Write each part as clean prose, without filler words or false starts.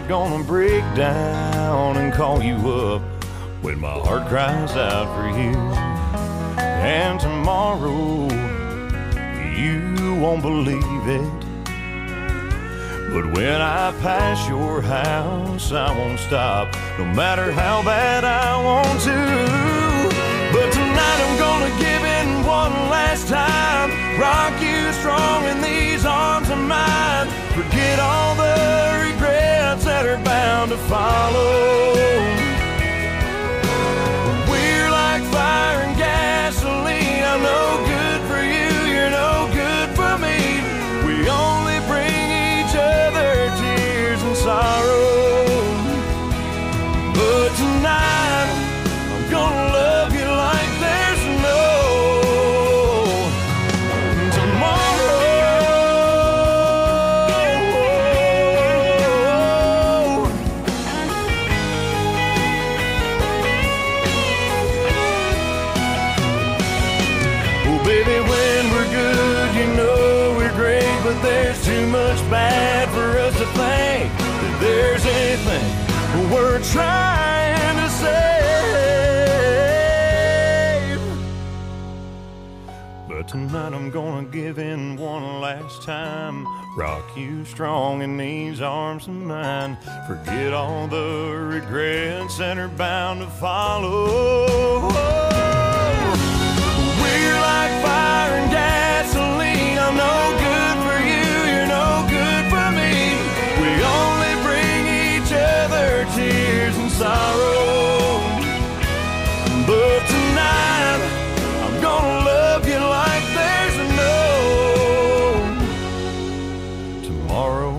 not gonna break down and call you up when my heart cries out for you. And tomorrow, you won't believe it, but when I pass your house, I won't stop, no matter how bad I want to. But tonight I'm gonna give in one last time, rock you strong in these arms of mine. Forget all the regrets that are bound to follow. We're like fire and gasoline. I'm no good for you, you're no good for me. We only bring each other tears and sorrow. But tonight I'm gonna love you like there's no tomorrow. Oh baby, when we're good, you know we're great, but there's too much bad for us to think that there's anything we're trying to save. But tonight I'm gonna give in one last time, rock you strong in these arms of mine. Forget all the regrets that are bound to follow. We're like fire and gasoline. I'm no good for you, you're no good for me. We only bring each other tears and sorrow. But tonight I'm gonna love you like there's no tomorrow.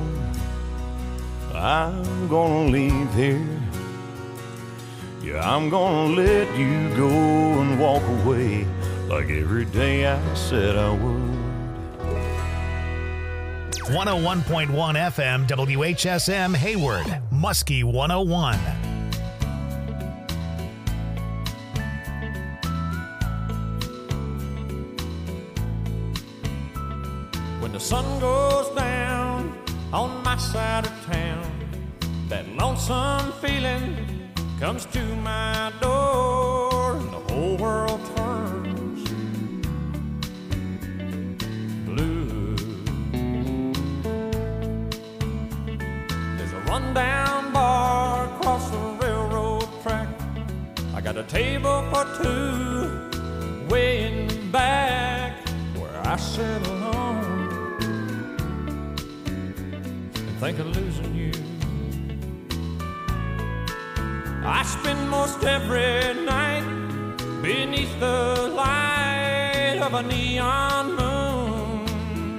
I'm gonna leave here. Yeah, I'm gonna let you go and walk away like every day I said I would. 101.1 FM WHSM Hayward, Muskie 101. When the sun goes down on my side of town, that lonesome feeling comes to my door, and the whole world turns blue. There's a rundown bar across the railroad track. I got a table for two way in the back where I sit alone and think of losing you. I spend most every night beneath the light of a neon moon.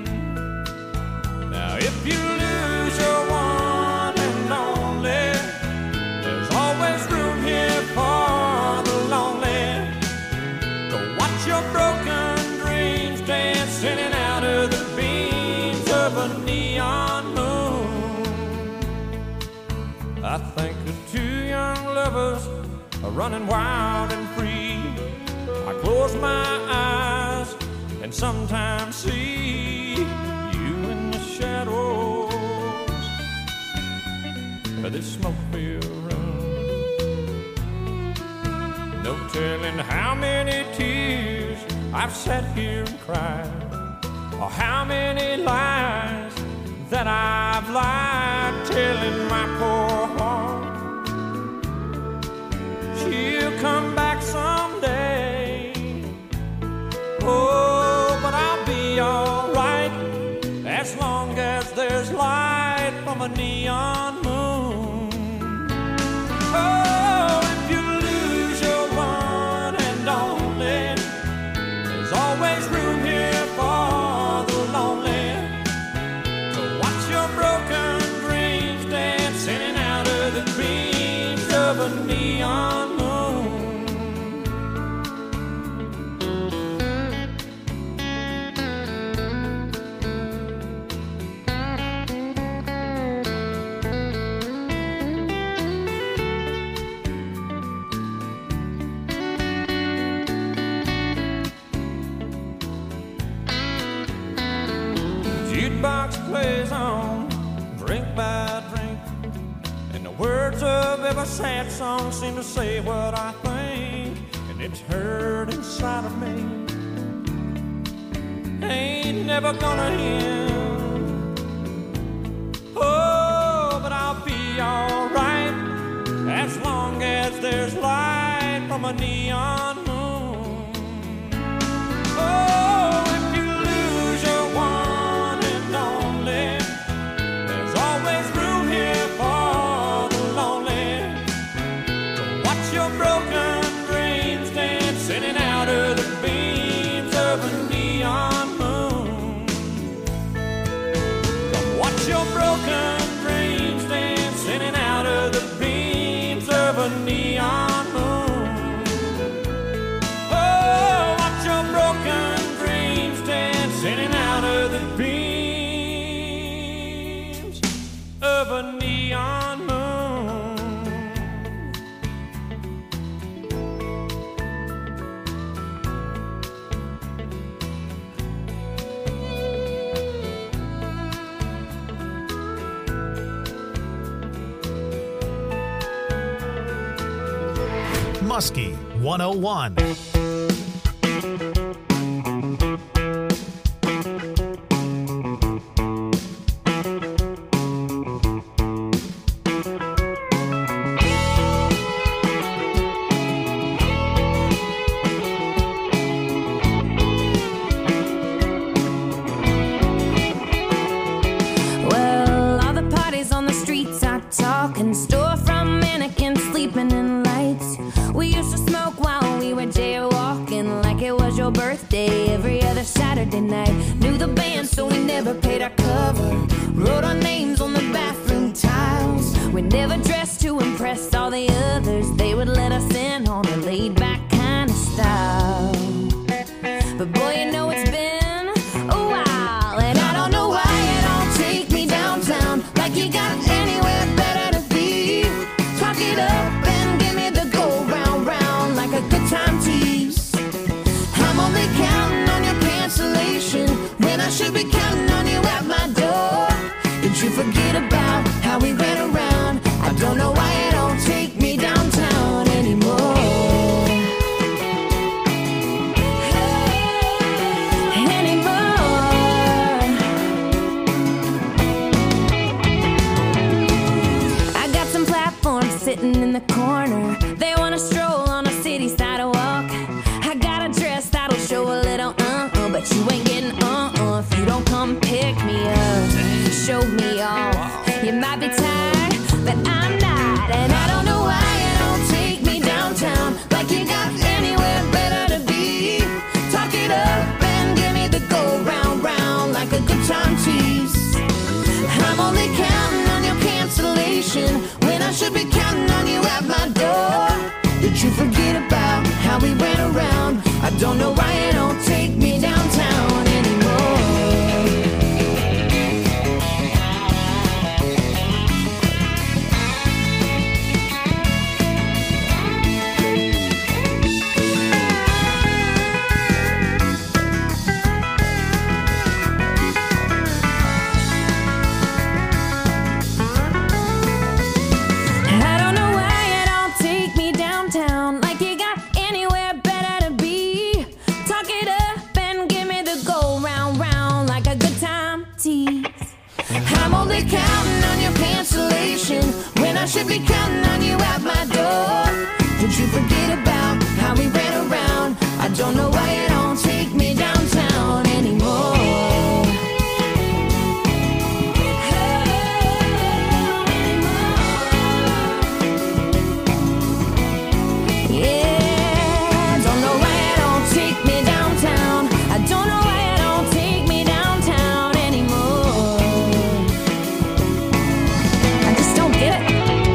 Now if you lose your one and only, there's always room here for the lonely. Go watch your broken dreams dance in and out of the beams of a neon moon. I think of two young lovers are running wild and free. I close my eyes and sometimes see you in the shadows of this smoke-filled room. No telling how many tears I've sat here and cried, or how many lies that I've lied, telling my poor heart she'll come back someday. Oh, but I'll be alright as long as there's light from a neon moon. Oh, if you lose your one and only, there's always room here for the lonely. To watch your broken dreams dance in and out of the beams of a neon moon. Jukebox plays on, drink by drink. of every sad song seems to say what I think, and it's heard inside of me. Ain't never gonna end. Oh, but I'll be alright as long as there's light from a neon moon. Oh, if you lose your one and only, there's always room here for the lonely. Don't watch your broken dreams dancing out of the beams of a neon moon. Come watch your broken dreams dancing out of the beams of a neon moon. Oh, watch your broken dreams dancing out of the beams of a neon moon. Muskie 101. Well, all the parties on the streets are talking, storefront mannequins sleeping in lights. We used to smoke while we were jaywalking, like it was your birthday every other Saturday night. Knew the band, so we never paid our cover. Wrote our names on the bathroom tiles. We never dressed to impress all the others. They would let us in on a laid-back kind of style. But boy, you know it's been a while, and I don't know why you don't take me downtown like you got anywhere better to be. Talk it up and give me the go round round like a good time tease. I'm only counting on your cancellation when I should be counting on you at my door. Did you forget about how we ran around? I don't know why you don't take me downtown anymore. Sitting in the corner, they wanna stroll on a city sidewalk. I got a dress that'll show a little but you ain't getting if you don't come pick me up, show me off. You might be tired, but I'm not, and I don't know why you don't take me downtown like you got anywhere better to be. Talk it up and give me the go round round like a good time tease. I'm only counting on your cancellation when I should be counting on you at my door. Did you forget about how we ran around? I don't know why you don't take me downtown anymore. I'm only counting on your cancellation when I should be counting on you at my door. Did you forget about how we ran around? I don't know why you don't take me downtown anymore. Yeah, I don't know why you don't take me downtown. I don't know why you don't take me downtown anymore. I just don't get it.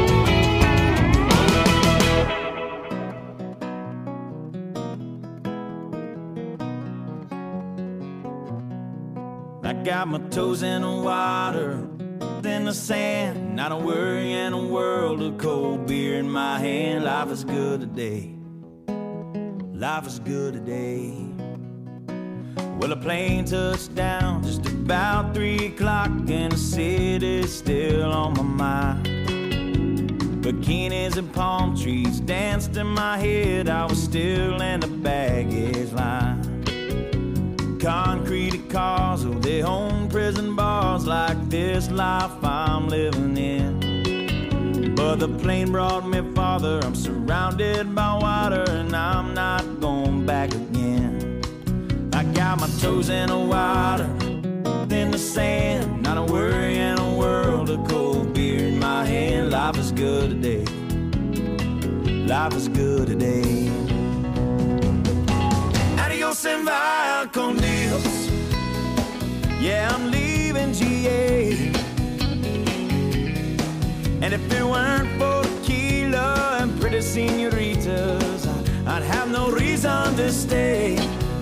I got my toes in the water, in the sand, not a worry in a world of cold beer in my hand. Life is good today. Life is good today. Well, a plane touched down just about 3 o'clock, and the city's still on my mind. Bikinis and palm trees danced in my head. I was still in the baggage line. Concrete cars, oh, they own prison bars like this life I'm living in. But the plane brought me farther. I'm surrounded by water and I'm not going back again. I got my toes in the water, in the sand, not a worry in a world of cold beer in my hand. Life is good today. Life is good today. Adios and via con Dios. Yeah, I'm leaving GA. And if it weren't for tequila and pretty senoritas, I'd have no reason to stay.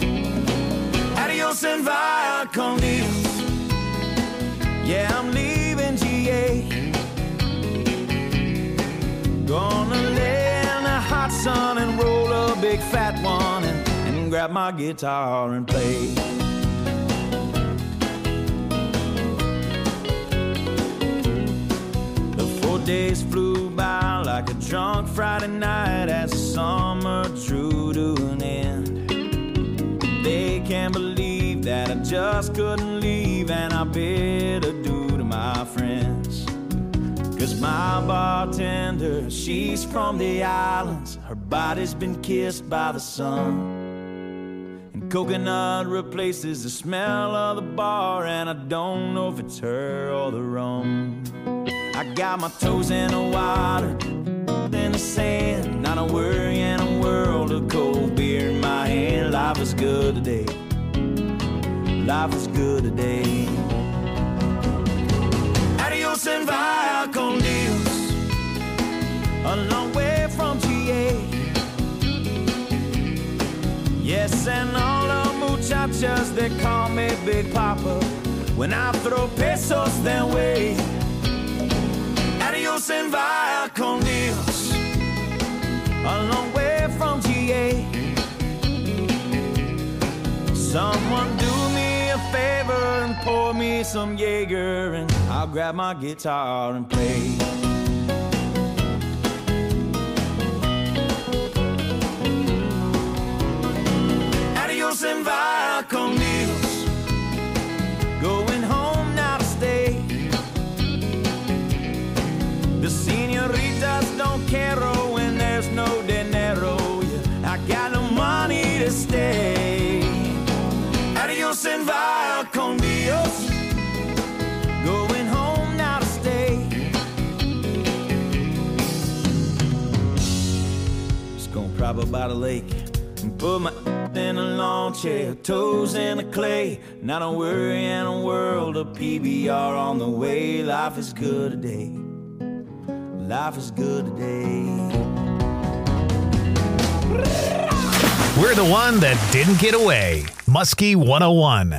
Adios and via con Dios. Yeah, I'm leaving GA. Gonna lay in the hot sun and roll a big fat one and grab my guitar and play. The 4 days flew by like a drunk Friday night as the summer drew to an end. They can't believe that I just couldn't leave, and I bid adieu to my friends. 'Cause my bartender, she's from the islands. Her body's been kissed by the sun, and coconut replaces the smell of the bar, and I don't know if it's her or the rum. I got my toes in the water, in the sand, not a worry in a world of cold beer in my hand. Life is good today. Life is good today. Adios and via con Dios. A long way from GA. Yes, and all the muchachas, they call me Big Papa when I throw pesos their way. Adios and via con Dios. A long way from GA. Someone do me a favor and pour me some Jaeger, and I'll grab my guitar and play. Adios and via con Dios. Going home now to stay. The senoritas don't care when there's no dinero. Yeah, I got no money to stay. Adios and via con Dios. Going home now to stay. Just gonna prop up by the lake and put my in a lawn chair, toes in the clay. Not a worry in a world of PBR on the way. Life is good today. Life is good today. We're the one that didn't get away. Muskie 101.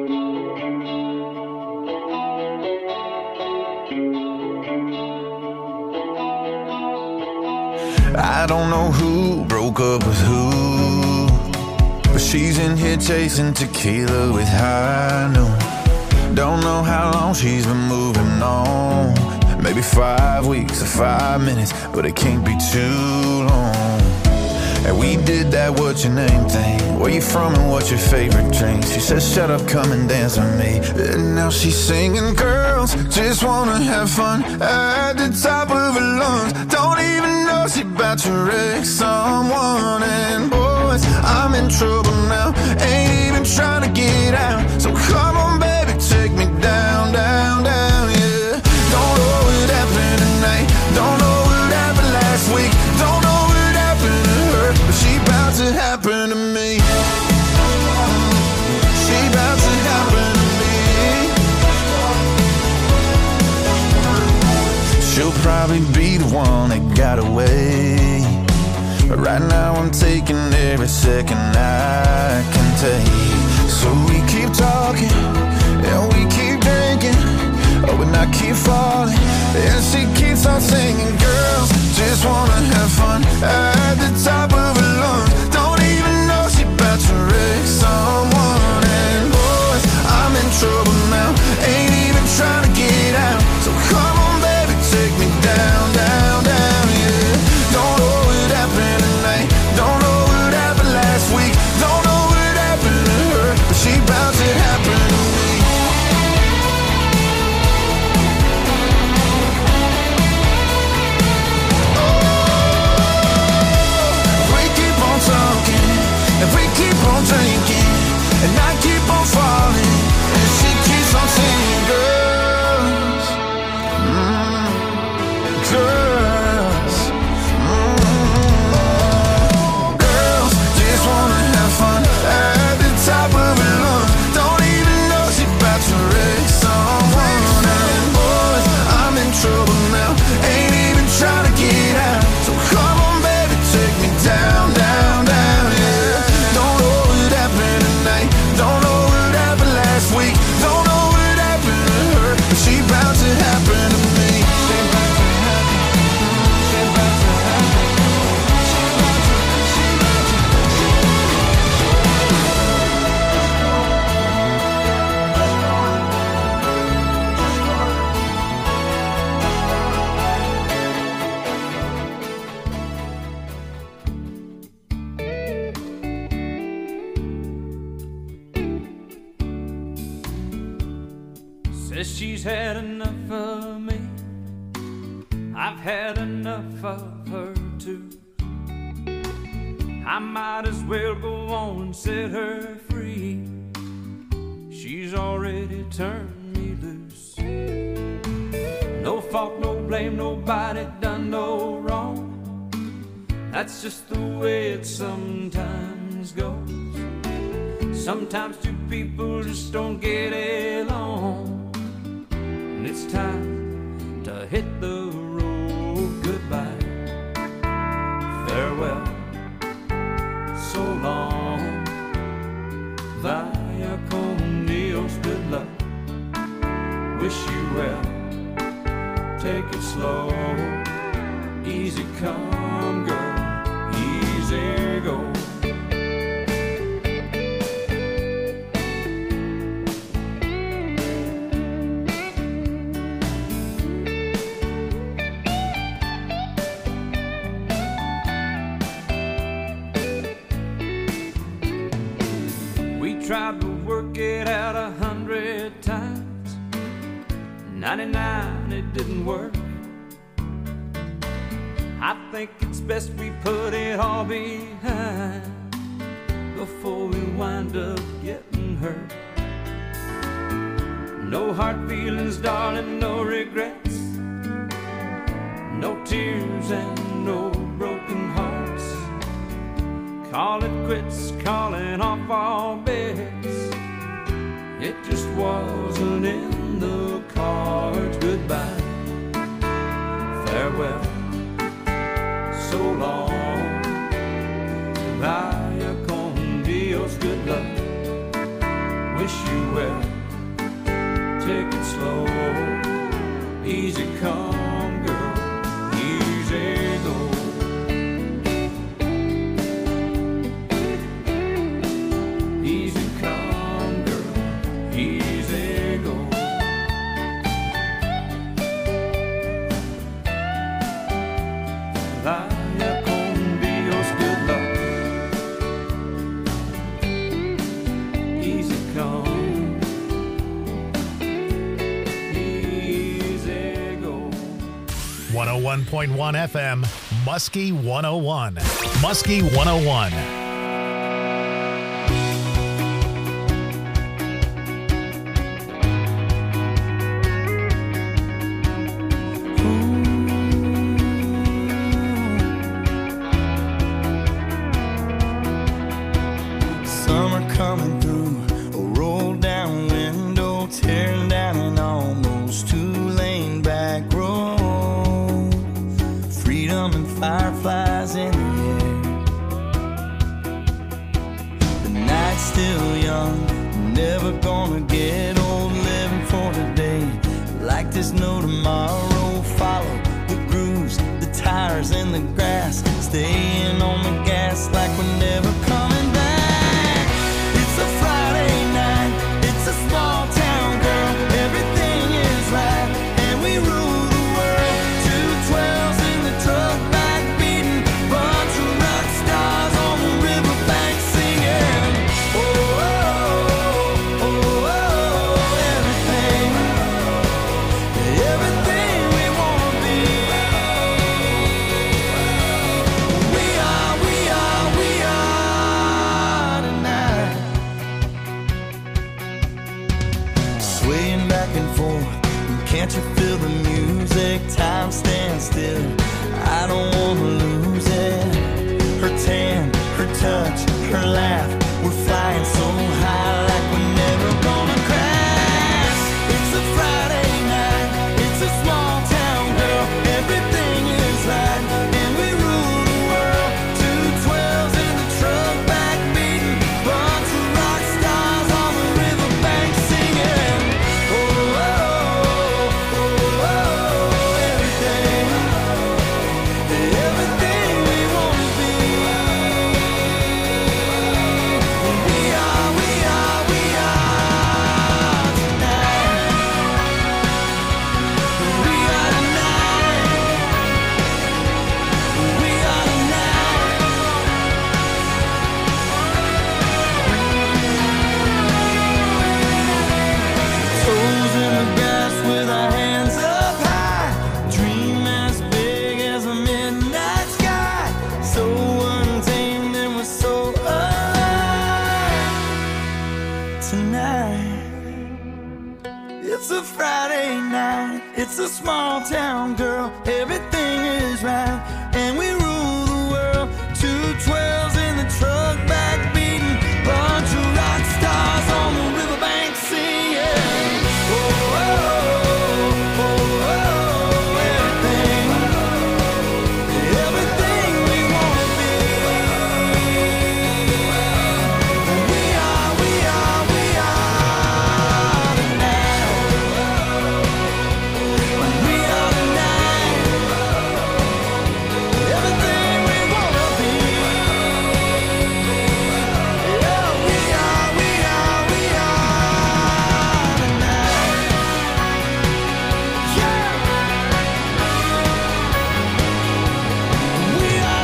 I don't know who broke up with who, but she's in here chasing tequila with high noon. Don't know how long she's been moving on. Maybe 5 weeks or 5 minutes, but it can't be too long. And we did that what's your name thing. Where you from and what's your favorite drink? She said shut up, come and dance with me. And now she's singing, girls just wanna have fun at the top of her lungs. Don't even know she about to wreck someone. And boys, I'm in trouble now, ain't even trying to get out. So come on baby, take me down, down, down, yeah. Don't know what happened tonight, don't know what happened last week, don't know what happened to her, but she about to happen to me. She about to happen to me. She'll probably be the one that got away, but right now I'm taking every second I can take. So we keep talking and we keep drinking, oh, and I keep falling, and she keeps on singing. Girls just wanna have fun at the top of her lungs. Don't even know she about to wreck someone. And boys, I'm in trouble now, ain't even trying to get out. So come on baby, take me down, down, down. Says she's had enough of me. I've had enough of her too. I might as well go on and set her free. She's already turned me loose. No fault, no blame, nobody done no wrong. That's just the way it sometimes goes. Sometimes two people just don't get along, and it's time to hit the road. Goodbye, farewell, so long, vaya con Dios, good luck, wish you well, take it slow, easy come girl, easy go. Tried to work it out 100 times, 99 it didn't work. I think it's best we put it all behind before we wind up getting hurt. No hard feelings, darling, no regrets, no tears and no broken hearts. Call it quits, calling off all bets. It just wasn't in the cards. Goodbye, farewell, so long, vaya con Dios, good luck, wish you well, take it slow, easy come girl, easy go. .1 FM, Muskie 101. Muskie 101. Summer coming through, a roll down window, tearing down an almost two-lane back road. Freedom and fireflies in the air. The night's still young, never gonna get old, living for today. Like there's no tomorrow, follow the grooves, the tires and the grass, staying on the gas like we're never coming back. It's a Friday night, it's a small town, girl, everything is right, and we rule the world. 212s in the truck back beating, bunch of rock stars on the riverbank singing. Oh, oh, oh, oh, everything, everything we wanna be. We just a small town girl. Everything is right, and we rule the world. 212s in the truck, back beating. Bunch of rock stars on the riverbank singing. Oh, oh, oh, oh, oh, everything. Everything we wanna be. We are tonight. We are tonight. Everything we wanna be. Yeah, we are tonight. Yeah. We are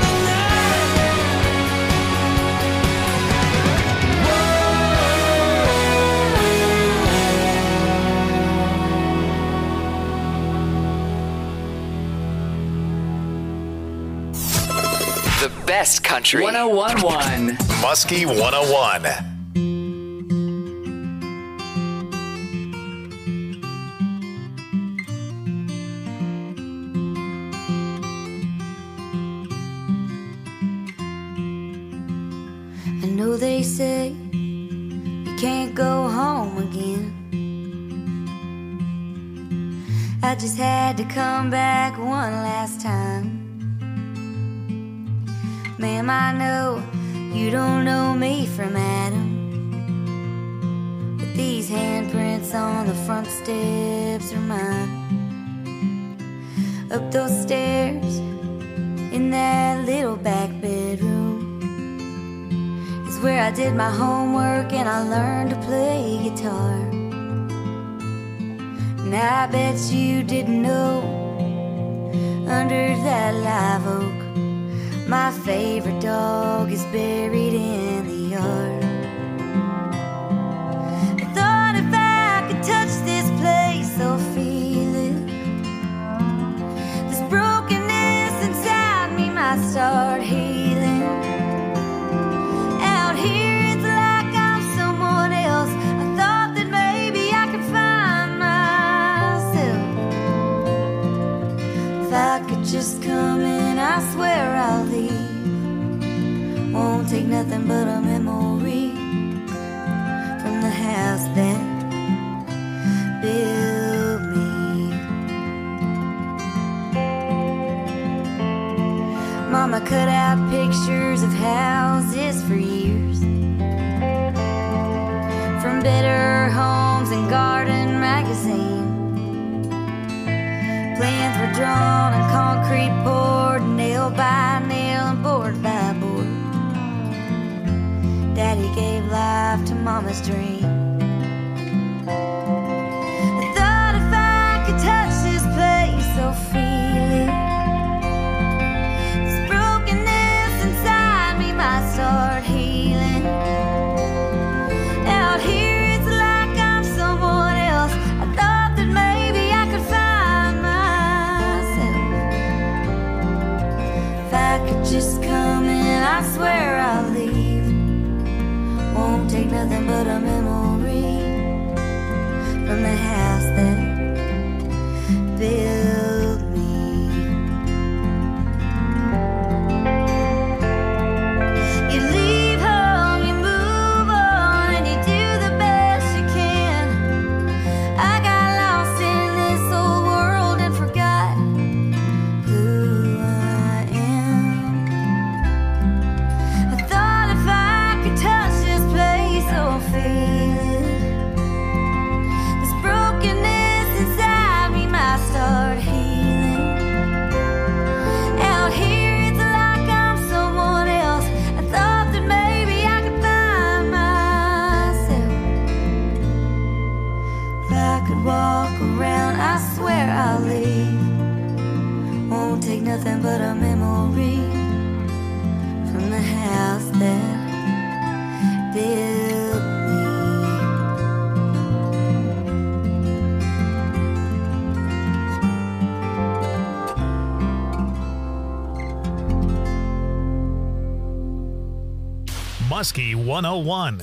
The best country. 101.1. Muskie 101. I know they say you can't go home again. I just had to come back one last time. Ma'am, I know you don't know me from Adam, but these handprints on the front steps are mine. Up those stairs in that little back bedroom is where I did my homework and I learned to play guitar. And I bet you didn't know, under that live oak, my favorite dog is buried in the yard. I thought if I could touch this place or feel it, this brokenness inside me might start healing. Out here it's like I'm someone else. I thought that maybe I could find myself. If I could just come in, I swear I'll leave. Won't take nothing but a memory from the house that built me. Mama cut out pictures of houses for years, from Better Homes and Garden magazine. Plans were drawn and concrete poured, nail by nail and board by board. Daddy gave life to Mama's dream. I thought if I could touch this place or feel it, this brokenness inside me might start healing. Out here it's like I'm someone else. I thought that maybe I could find myself. If I could just come in, I swear I'll leave. Won't take nothing but a memory from the house that built me. You leave home, you move on, and you do the best you can. I got lost in this old world and forgot who I am. I thought if I could touch this place or feel it, this brokenness inside me might start healing. Out here it's like I'm someone else. I thought that maybe I could find myself. If I could walk around, I swear I'll leave. Won't take nothing but a memory from the house that built me. Muskie 101.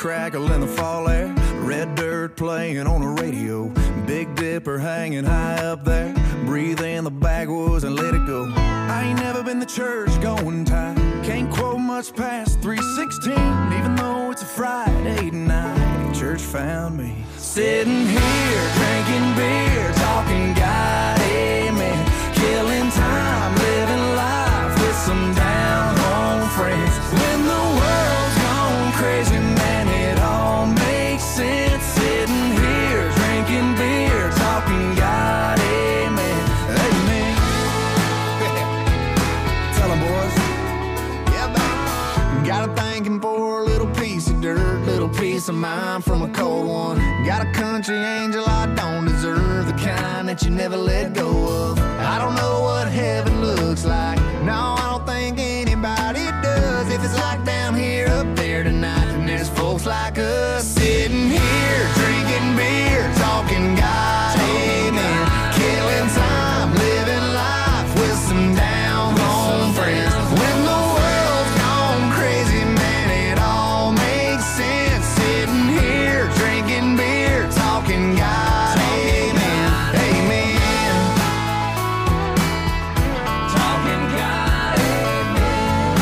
crackle in the fall air, red dirt playing on the radio, Big Dipper hanging high up there. Breathe in the backwoods and let it go. I ain't never been to church going type, can't quote much past 3:16, even though it's a Friday night. Church found me sitting here drinking beer, talking God, amen, killing time, living life with some down home friends. When the world's gone crazy, man, it all makes sense. Sitting here drinking beer, talking God, amen, amen. Tell them, boys. Yeah, man. Got a thanking for a little piece of dirt, little piece of mind from a cold one. Got a country angel I don't deserve, the kind that you never let go of. I don't know what heaven looks like, no, I don't think anybody does. If it's like down here, up there tonight, then there's folks like us sitting here drinking beer, talking God, amen, killing time, living life with some down home friends. When the world's gone crazy, man, it all makes sense. Sitting here drinking beer, talking God, amen, amen, talking God, amen.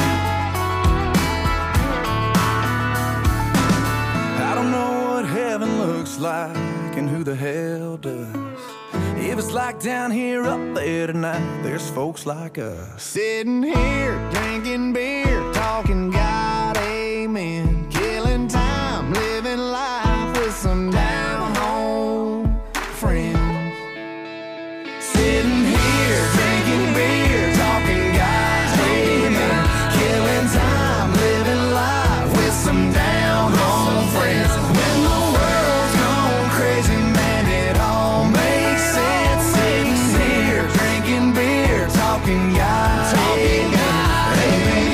I don't know what heaven looks like, and who the hell does. If it's like down here, up there tonight, there's folks like us sitting here drinking beer, talking God, amen, killing time, living life with some down home friends. Sitting here drinking beer, talking God, amen, killing time, living life with some down home friends. When the world's gone crazy, man, it all makes sense. Sitting here drinking beer, talking God, amen,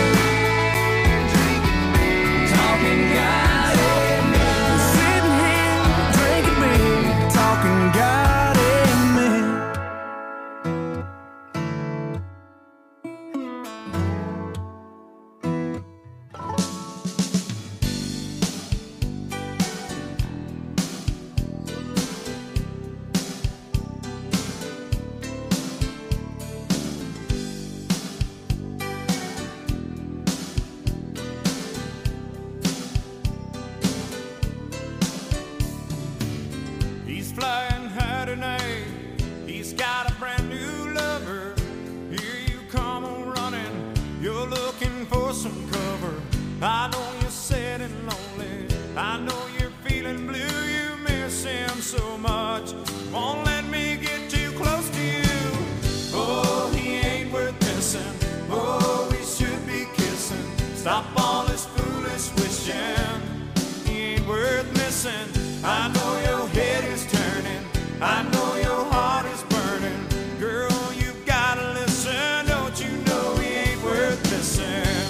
talking God, amen. Sitting here drinking beer, talking God, amen. He's flying high tonight. He's got a brand new lover. Here you come on running. You're looking for some cover. I know you're sad and lonely. I know you're feeling blue. You miss him so much. Won't let me get too close to you. Oh, he ain't worth missing. Oh, we should be kissing. Stop all this foolish wishing. He ain't worth missing. I know your head is turning. I know your heart is burning. Girl, you gotta listen. Don't you know he ain't worth missing?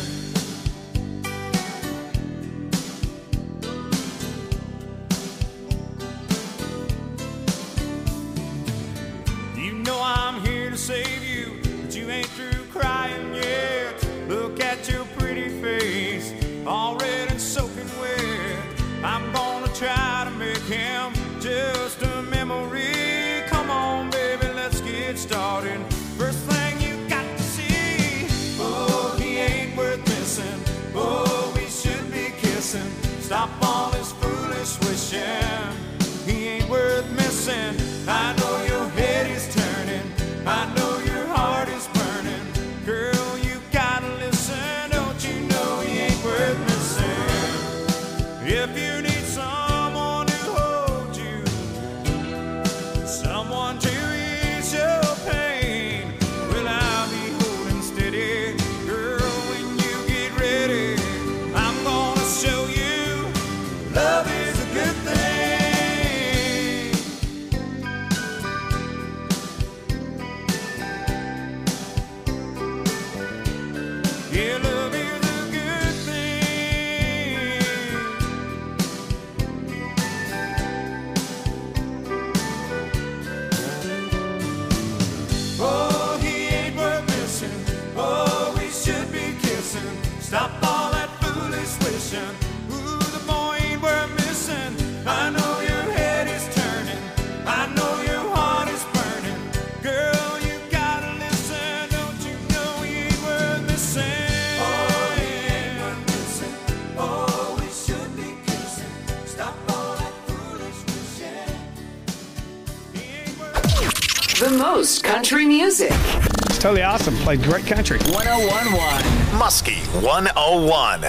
The most country music. It's totally awesome. Played great country. 101.1. Muskie 101.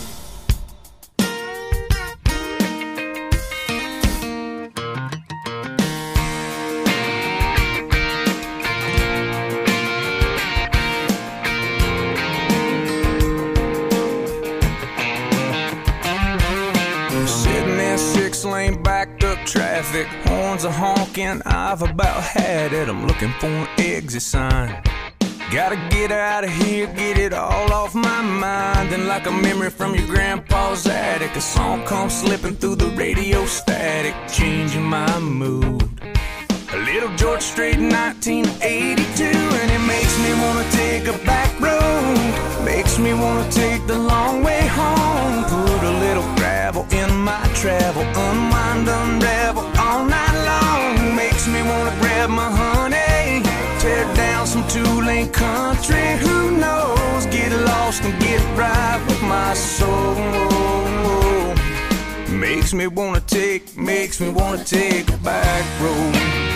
Lane backed up traffic, horns are honking, I've about had it. I'm looking for an exit sign. Gotta get out of here, get it all off my mind. And like a memory from your grandpa's attic, a song comes slipping through the radio static, changing my mood. A little George Strait, 1982, and it makes me wanna take a back road. Makes me wanna take the long way home. Put a little gravel in my travel, unwind, unravel all night long. Makes me wanna grab my honey, tear down some two-lane country. Who knows? Get lost and get right with my soul. Makes me wanna take a back road.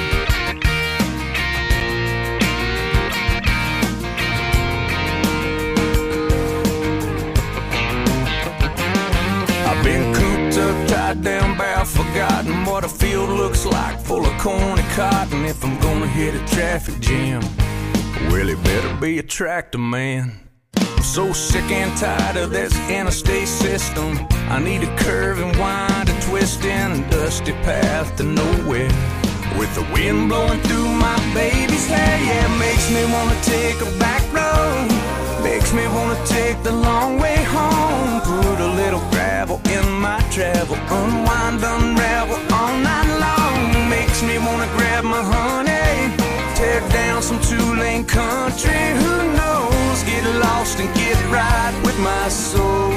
Been cooped up, tied down, bound, forgotten what a field looks like, full of corn and cotton. If I'm gonna hit a traffic jam, well, it better be a tractor man. I'm so sick and tired of this interstate system. I need a curve and wind, a twist in a dusty path to nowhere. With the wind blowing through my baby's hair, yeah, it makes me wanna take a back road. Makes me wanna take the long way home. Put a little gravel in my travel, unwind, unravel all night long. Makes me wanna grab my honey, tear down some two-lane country. Who knows? Get lost and get right with my soul.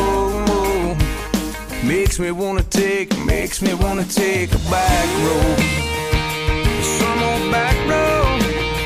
Makes me wanna take a back road. Some old back road.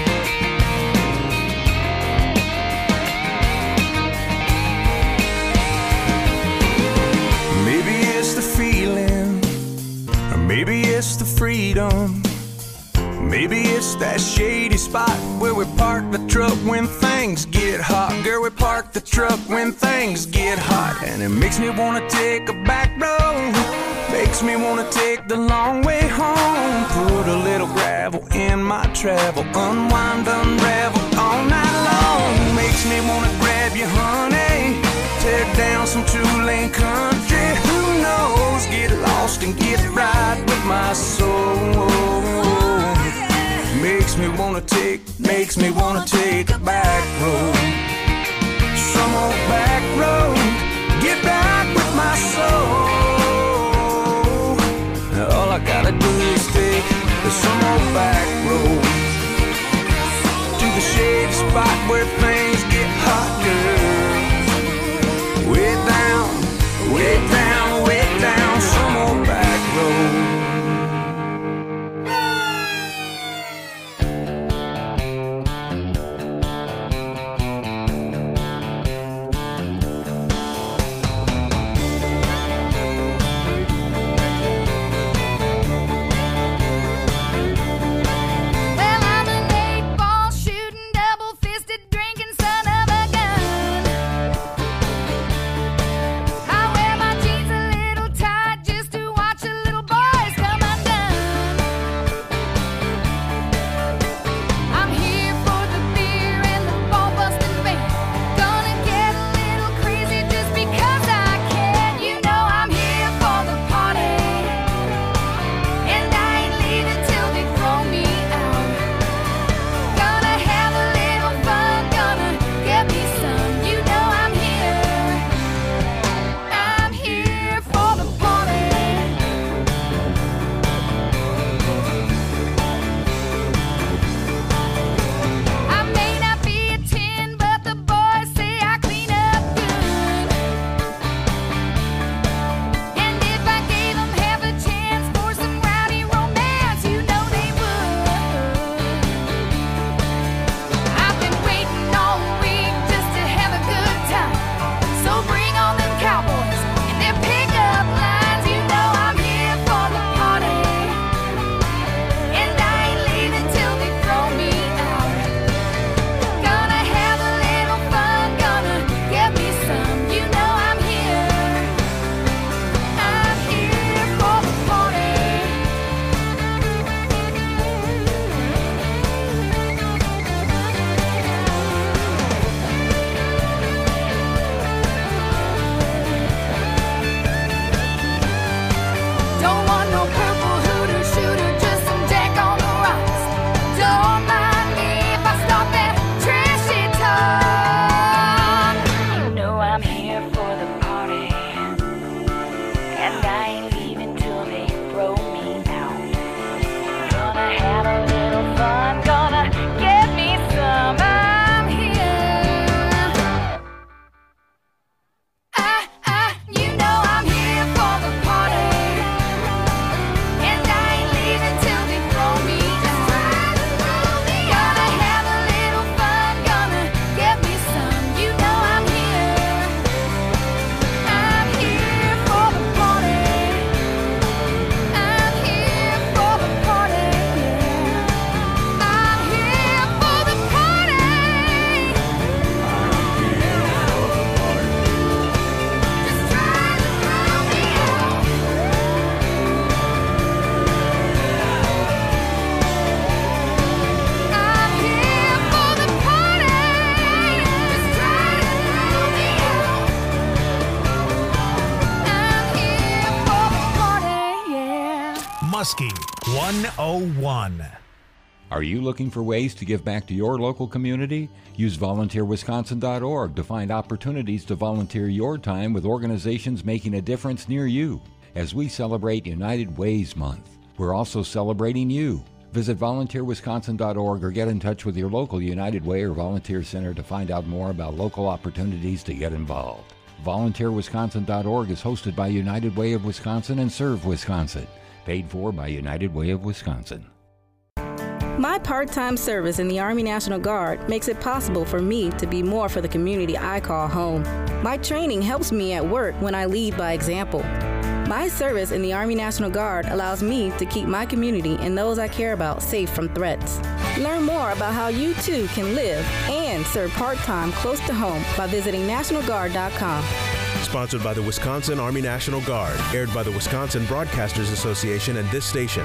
Maybe it's the feeling, or maybe it's the freedom. Maybe it's that shady spot where we park the truck when things get hot. Girl, we park the truck when things get hot. And it makes me wanna take a back road. Makes me wanna take the long way home. Put a little gravel in my travel, unwind, unravel all night long. Makes me wanna grab you, honey, tear down some two-lane country. Who knows? Get lost and get right with my soul. Makes me wanna take a back road. Some old back road. Get back with my soul. All I gotta do is take some old back road to the shady spot where things get hot, girl. Way down, way down, way down, some old back road. Muskie 101. Are you looking for ways to give back to your local community? Use volunteerwisconsin.org to find opportunities to volunteer your time with organizations making a difference near you. As we celebrate United Ways Month, we're also celebrating you. Visit volunteerwisconsin.org or get in touch with your local United Way or Volunteer Center to find out more about local opportunities to get involved. VolunteerWisconsin.org is hosted by United Way of Wisconsin and Serve Wisconsin. Paid for by United Way of Wisconsin. My part-time service in the Army National Guard makes it possible for me to be more for the community I call home. My training helps me at work when I lead by example. My service in the Army National Guard allows me to keep my community and those I care about safe from threats. Learn more about how you too can live and serve part-time close to home by visiting NationalGuard.com. Sponsored by the Wisconsin Army National Guard, aired by the Wisconsin Broadcasters Association and this station.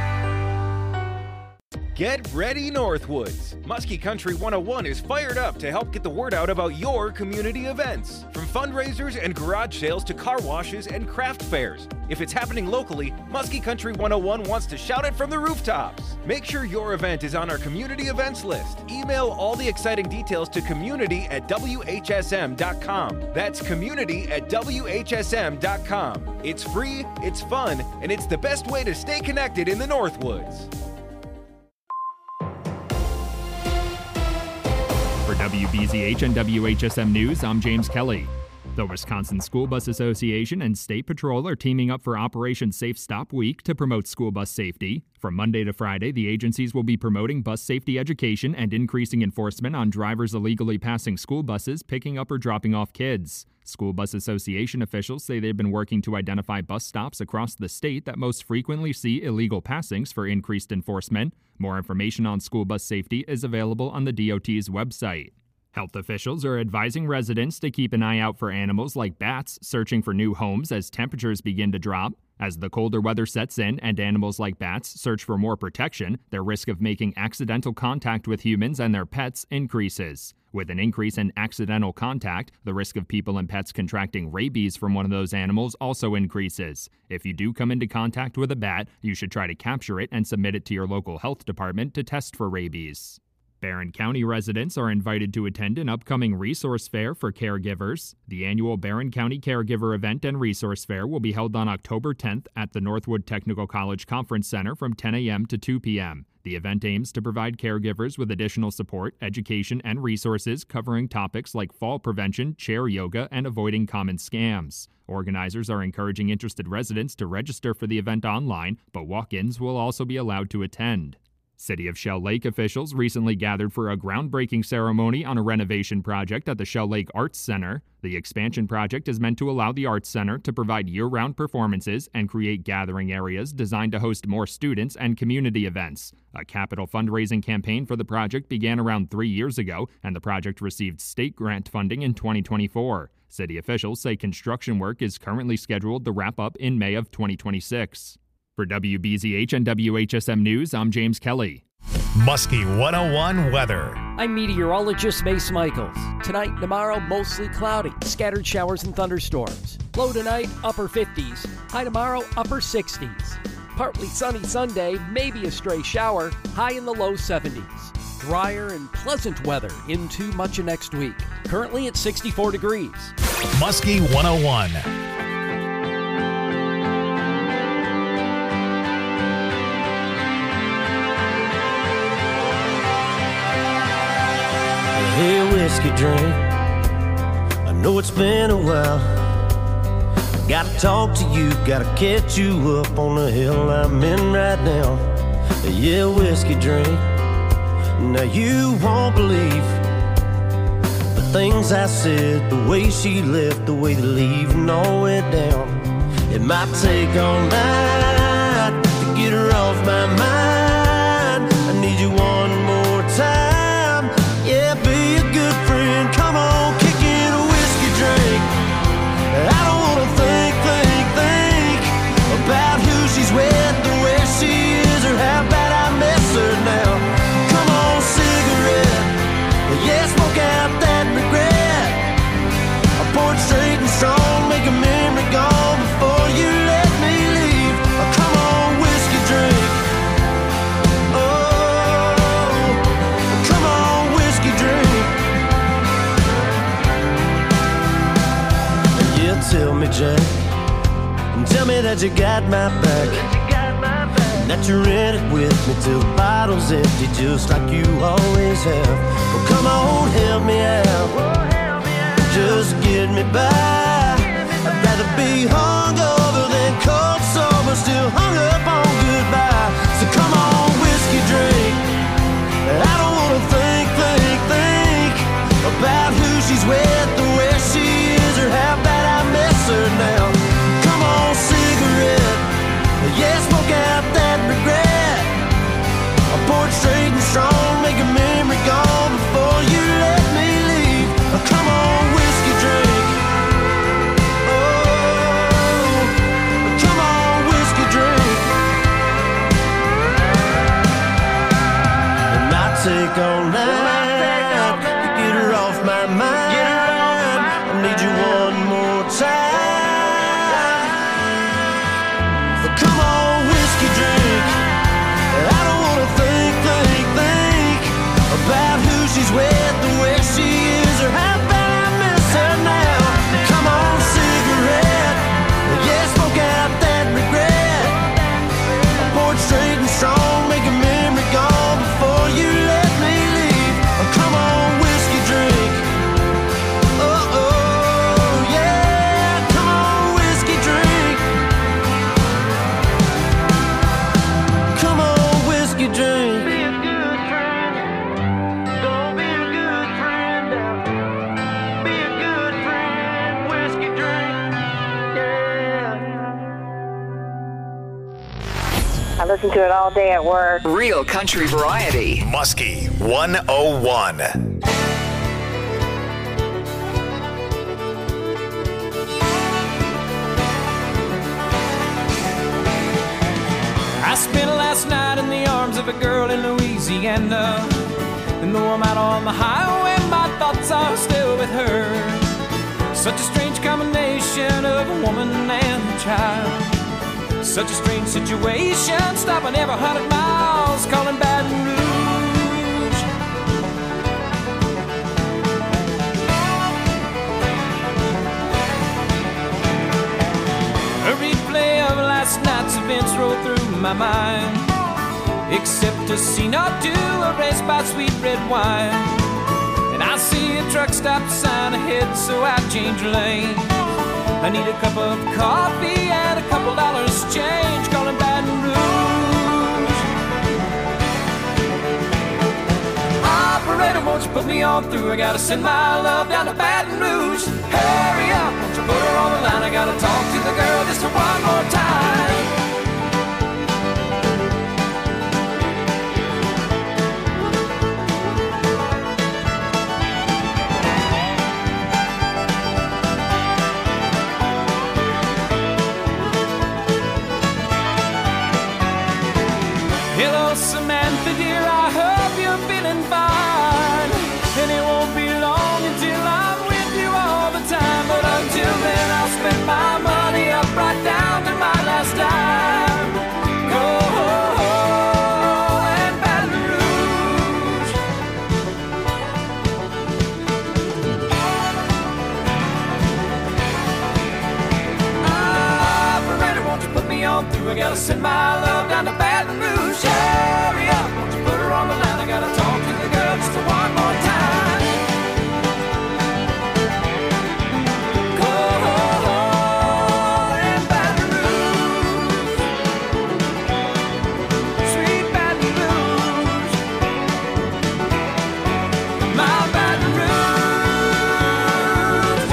Get ready, Northwoods! Muskie Country 101 is fired up to help get the word out about your community events. From fundraisers and garage sales to car washes and craft fairs. If it's happening locally, Muskie Country 101 wants to shout it from the rooftops. Make sure your event is on our community events list. Email all the exciting details to community@whsm.com. That's community@whsm.com. It's free, it's fun, and it's the best way to stay connected in the Northwoods. For WBZH and WHSM News, I'm James Kelly. The Wisconsin School Bus Association and State Patrol are teaming up for Operation Safe Stop Week to promote school bus safety. From Monday to Friday, the agencies will be promoting bus safety education and increasing enforcement on drivers illegally passing school buses, picking up or dropping off kids. School Bus Association officials say they've been working to identify bus stops across the state that most frequently see illegal passings for increased enforcement. More information on school bus safety is available on the DOT's website. Health officials are advising residents to keep an eye out for animals like bats searching for new homes as temperatures begin to drop. As the colder weather sets in and animals like bats search for more protection, their risk of making accidental contact with humans and their pets increases. With an increase in accidental contact, the risk of people and pets contracting rabies from one of those animals also increases. If you do come into contact with a bat, you should try to capture it and submit it to your local health department to test for rabies. Barron County residents are invited to attend an upcoming resource fair for caregivers. The annual Barron County Caregiver Event and Resource Fair will be held on October 10th at the Northwood Technical College Conference Center from 10 a.m. to 2 p.m. The event aims to provide caregivers with additional support, education, and resources covering topics like fall prevention, chair yoga, and avoiding common scams. Organizers are encouraging interested residents to register for the event online, but walk-ins will also be allowed to attend. City of Shell Lake officials recently gathered for a groundbreaking ceremony on a renovation project at the Shell Lake Arts Center. The expansion project is meant to allow the Arts Center to provide year-round performances and create gathering areas designed to host more students and community events. A capital fundraising campaign for the project began around 3 years ago, and the project received state grant funding in 2024. City officials say construction work is currently scheduled to wrap up in May of 2026. For WBZH and WHSM News, I'm James Kelly. Muskie 101 weather. I'm meteorologist Mace Michaels. Tonight and tomorrow, mostly cloudy, scattered showers and thunderstorms. Low tonight, upper 50s. High tomorrow, upper 60s. Partly sunny Sunday, maybe a stray shower, high in the low 70s. Drier and pleasant weather into much of next week. Currently at 64 degrees. Muskie 101. Hey, whiskey drink, I know it's been a while. I gotta talk to you, gotta catch you up on the hill I'm in right now. Yeah, whiskey drink, now you won't believe the things I said, the way she left, the way the leaving all went down. It might take all night to get her off my mind. I need you one more time. Yeah, be a good friend. Come on, kick in a whiskey drink. I don't wanna think about who she's with or where she is or how bad I miss her now. Come on, cigarette. Yeah, smoke out that regret. I pour it straight and strong, make a memory gone before you let me leave. Oh, come on, whiskey drink. that you got my back, and that you're in it with me till the bottle's empty, just like you always have. Well, come on, help me out, just get me by. I'd rather be hungover than cold sober, still hung up on goodbye. So come on, whiskey drink. I don't wanna think about who she's with, or where she is, or how bad I miss her now. Come on, cigarette, yeah, smoke out that regret. I pour it straight and strong, make a memory gone before you let me leave. Come on, whiskey drink. Oh, come on, whiskey drink. And I take all night. She's with and where she is, or how bad I miss her now. Come on, cigarette, yeah, smoke out that regret. I pour it straight and strong, make a memory gone before you let me leave. Come on, whiskey drink. Oh, oh, yeah, come on, whiskey drink. Come on, whiskey drink. I listen to it all day at work. Real country variety. Muskie 101. I spent last night in the arms of a girl in Louisiana. And though I'm out on the highway, my thoughts are still with her. Such a strange combination of a woman and a child. Such a strange situation, stopping every 100 miles, calling Baton Rouge. A replay of last night's events rolled through my mind, except a scene or two erased by sweet red wine. And I see a truck stop sign ahead, so I change lane. I need a cup of coffee and a couple dollars change, calling Baton Rouge. Operator, won't you put me on through? I gotta send my love down to Baton Rouge. Hurry up, won't you put her on the line? I gotta talk to the girl just one more time. Samantha dear, I hope you're feeling fine. And it won't be long until I'm with you all the time. But until then I'll spend my money up right down to my last dime. Go and Baton Rouge. Operator, won't you put me on through? I gotta send my love down to Baton Rouge. Hurry up, won't you put her on the line? I gotta talk to the girl just one more time. Go and Baton Rouge, sweet Baton Rouge, my Baton Rouge,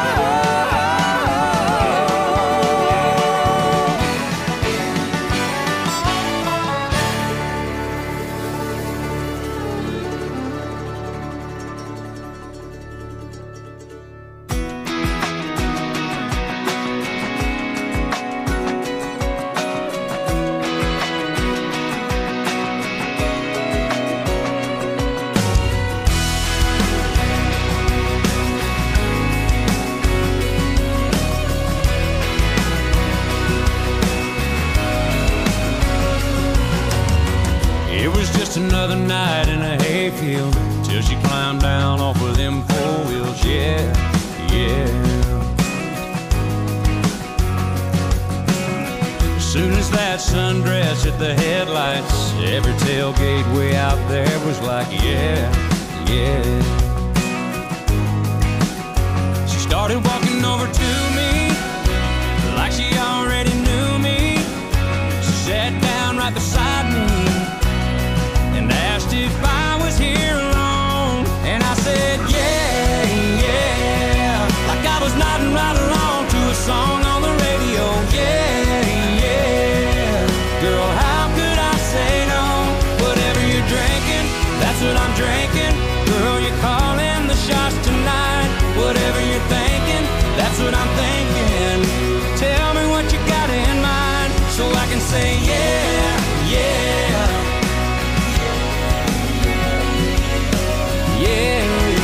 another night in a hayfield till she climbed down off of them 4 wheels. Yeah, yeah. Soon as that sundress hit the headlights, every tailgate way out there was like, yeah, yeah. She started walking over to me like she already knew me. She sat down right beside me and asked if I was here alone. And I said, yeah, yeah, like I was nodding right along to a song on the radio, yeah, yeah. Girl, how could I say no? Whatever you're drinking, that's what I'm drinking. Girl, you're calling the shots tonight. Whatever you're thinking, that's what I'm thinking. Tell me what you got in mind so I can say yeah, yeah. Yeah,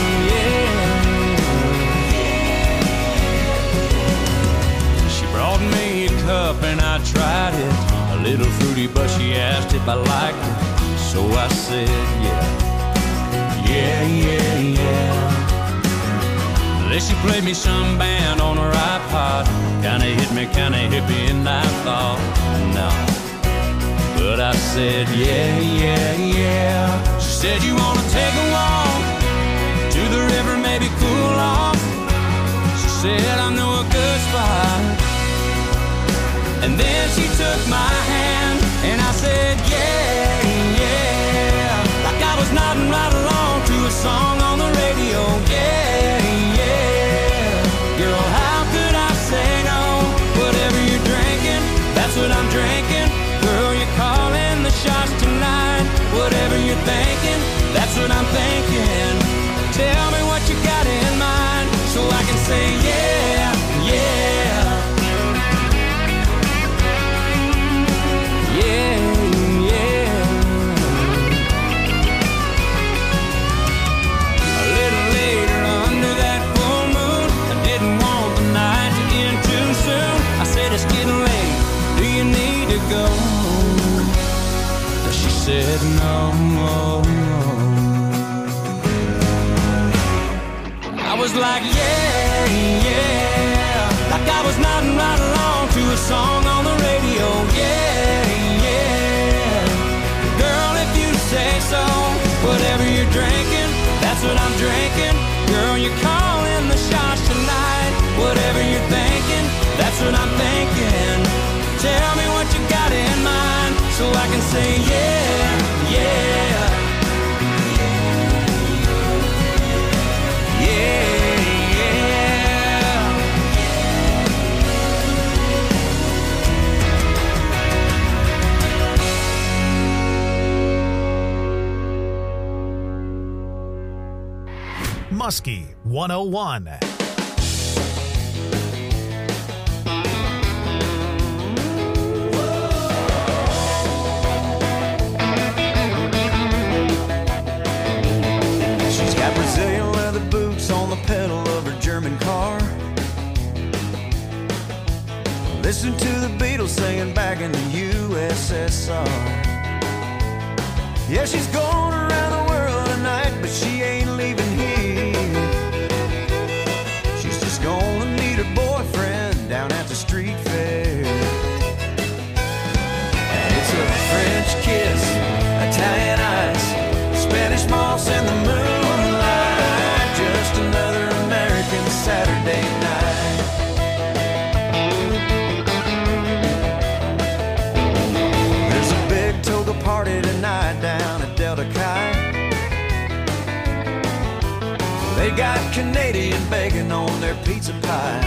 yeah. She brought me a cup and I tried it. A little fruity, but she asked if I liked it. So I said yeah, yeah, yeah, yeah. Then she played me some band on her iPod. Kinda hit me, kinda hippie, and I thought, no. But I said, yeah, yeah, yeah. She said, you wanna take a walk to the river, maybe cool off? She said, I know a good spot. And then she took my hand, and I said, yeah, yeah. Like I was nodding right along to a song on the radio, yeah, yeah. Girl, how could I say no? Whatever you're drinking, that's what I'm drinking. Girl, you're calling the shots tonight. Whatever you're thinking, that's what I'm thinking. Tell me what you got in mind so I can say yeah, yeah. Yeah, yeah. A little later under that full moon, I didn't want the night to end too soon. I said it's getting late, do you need to go? She said no. I was like yeah, yeah. Like I was nodding right along to a song on the radio, yeah, yeah. Girl, if you say so, whatever you're drinking, that's what I'm drinking. Girl, you're calling the shots tonight. Whatever you're thinking, that's what I'm thinking. Tell me what you got in mind so I can say yeah, yeah. Yeah, yeah. Muskie 101. She's got Brazilian leather boots on the pedal of her German car. Listen to the Beatles singing back in the USSR. Yeah, she's going around the world tonight, but she ain't leaving here. She's just gonna meet her boyfriend down at the street fair. And it's a French kiss, Italian ice, Spanish moss in the moonlight, just another American Saturday night. There's a big toga party tonight down at Delta Chi. They got Canadian bacon on their pizza pie.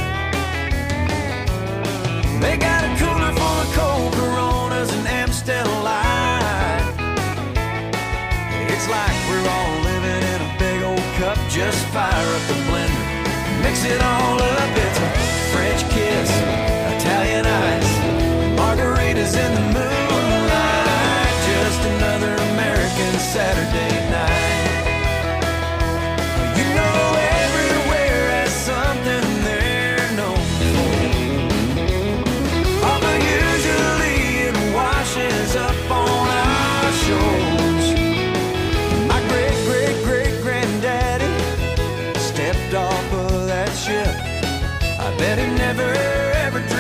They got a cooler full of cold Coronas and Amstel Light. It's like we're all living in a big old cup. Just fire up the blender, mix it all up. It's a French kiss, Italian ice, margaritas in the moonlight, just another American Saturday night. You know everywhere has something they're known for, although usually it washes up on our shores. My great-great-great-granddaddy stepped off of that ship. I bet he never ever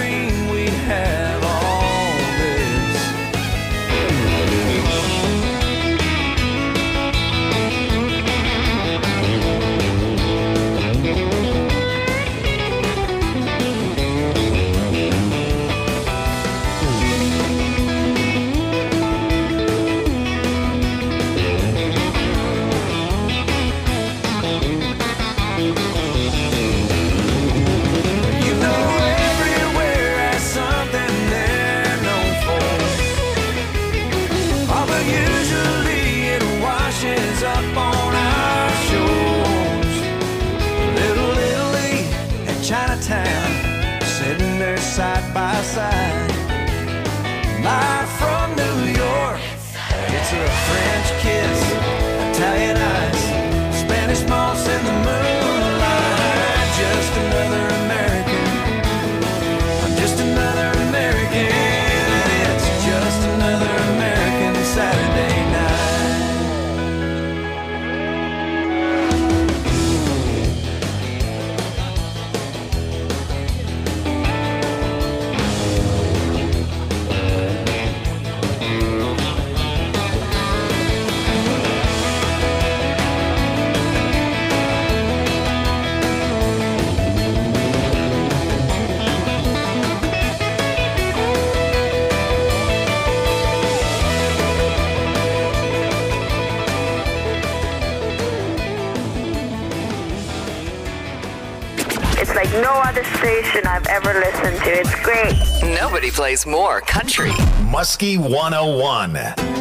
no other station I've ever listened to. It's great. Nobody plays more country. Muskie 101.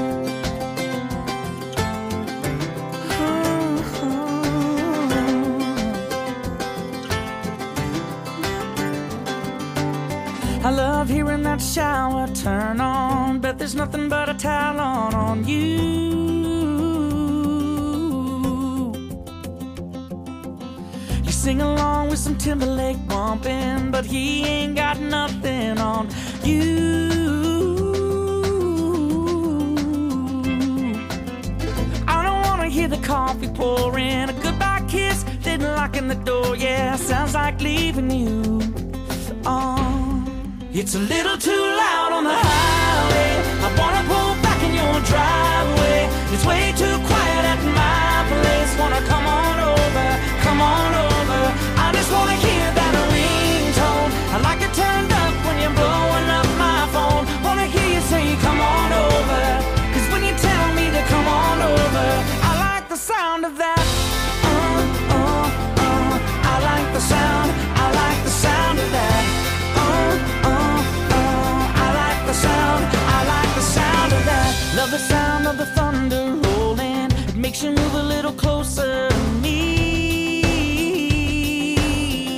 I love hearing that shower turn on. Bet there's nothing but a towel on you. You sing along with some Timberlake bumping, but he ain't got nothing on you. I don't wanna hear the coffee pouring, a goodbye kiss, then locking the door. Yeah, sounds like leaving you. It's a little too loud on the highway. I wanna pull back in your driveway. It's way too quiet at my place. Wanna come on over, come on over. I just wanna hear that ringtone. I like it turned up when you're blowing up my phone. Wanna hear you say come on over, 'cause when you tell me to come on over, I like the sound of that. I like the sound, I like the sound of that. I like the sound of that. Love the sound of the thunder rolling. It makes you move a little closer to me.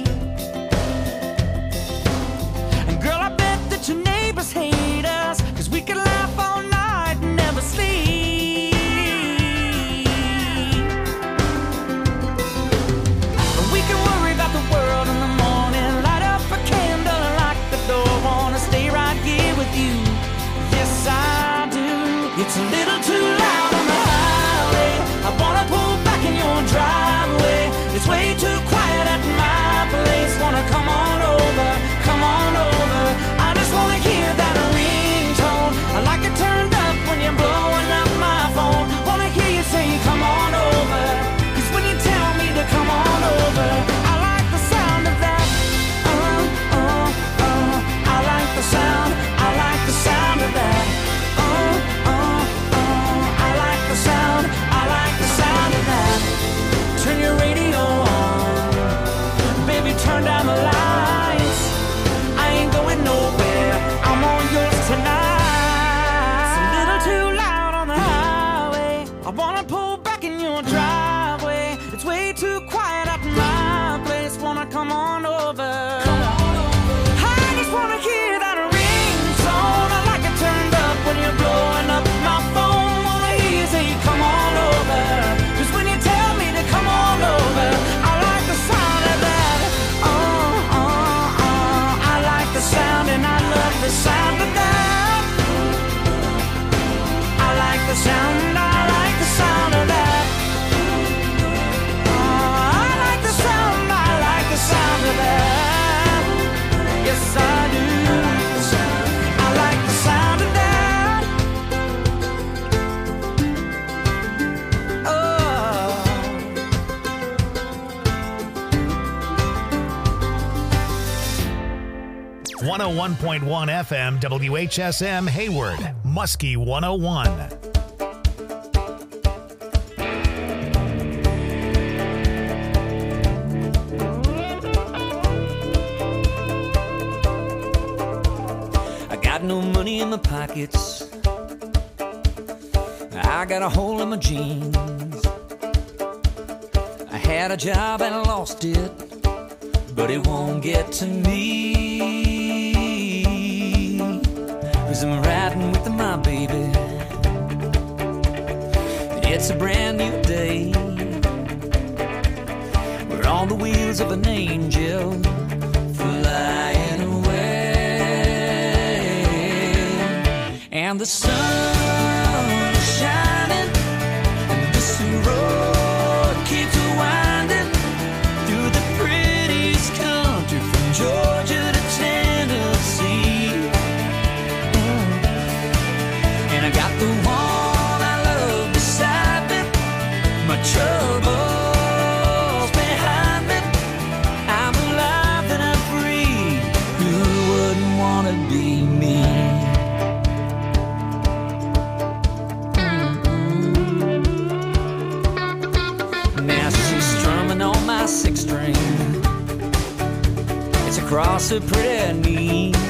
And girl, I bet that your neighbors hate us, 'cause we could laugh all night and never sleep. And we can worry about the world in the morning. Light up a candle and lock the door. Wanna stay right here with you. Yes, I do. It's a little too loud on the highway. I wanna pull back in your driveway. It's way too quiet at my place. Wanna come on over, come on over. I just wanna hear that ringtone. I like it turned up when you're blowing up my phone. Wanna hear you say come on over, 'cause when you tell me to come on over, I like the sound of that. I like the sound, I like the sound of that. I like the sound, I like the sound of that. Turn your radio on, baby, turn down the lights. I ain't going nowhere, I'm all yours tonight. It's a little too loud on the highway. I wanna pull back in your driveway. It's way too quiet at my place. Wanna come on over. I just wanna hear that ringtone. I like it turned up when you're blowing up my phone. Wanna hear you say come on over, 'cause when you tell me to come on over, I like the sound of that. I like the sound and I love the sound of that. I like the sound, I like the sound of that. I like the sound, I like the sound of that. Yes, I do. I like the sound of that. Oh. 101.1 FM WHSM Hayward, Muskie 101. No money in my pockets, I got a hole in my jeans. I had a job and I lost it, but it won't get to me, 'cause I'm riding with my baby. It's a brand new day. We're on the wheels of an angel flying away. And the sun is shining, and this road keeps winding through the prettiest country from Georgia to Tennessee. And I got the one I love beside me, my troubles behind me. I'm alive and I'm free. Who wouldn't wanna be me? cross her pretty knees.